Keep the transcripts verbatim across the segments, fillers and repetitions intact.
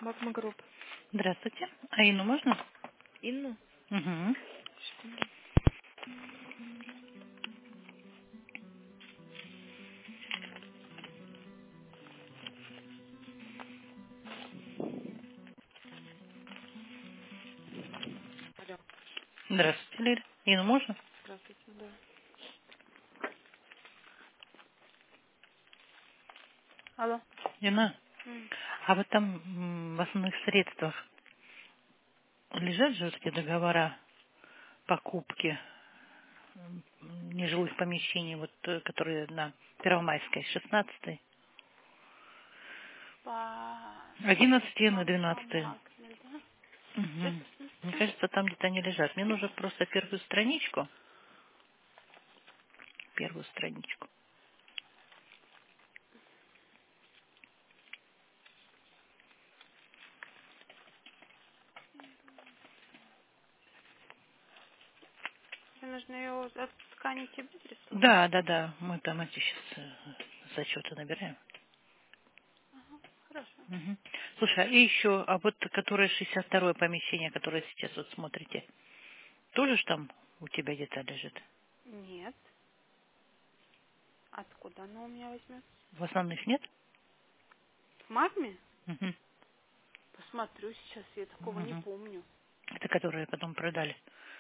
Магма Групп. Здравствуйте. А Инну можно? Инну? Угу. Секунду. Алло. Здравствуйте, Лиля. Инну можно? Здравствуйте, да. Алло. Инна, М. а вот там м, в основных средствах лежат же вот эти договора покупки м, нежилых помещений, вот, э, которые на Первомайской, шестнадцатой, По... одиннадцатой на По, по двенадцатой. Максвелл, да? Сейчас, Угу. Мне секундочку. кажется, там где-то они лежат. Мне нужно просто первую страничку. Первую страничку. Мне нужно ее отсканить тебе прислать. Да, да, да. Мы там эти сейчас зачеты набираем. Ага, хорошо. Мгм. Слушай, а и еще, а вот которое шестьдесят второе помещение, которое сейчас вот смотрите, тоже ж там у тебя где-то лежит? Нет. Откуда она у меня возьмет? В основных нет? В Магме? Мгм. Посмотрю сейчас, я такого не Мгм. помню. Это которые потом продали.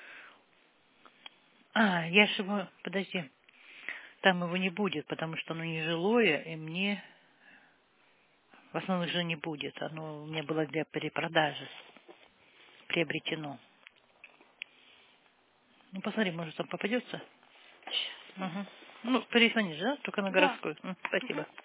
А, я ж его, подожди, там его не будет, потому что оно не жилое, и мне в основных же не будет. Оно у меня было для перепродажи приобретено. Ну, посмотри, может, там попадется? Угу. Ну, перезвони же, да? Только на Да. городскую. М, Угу. Спасибо.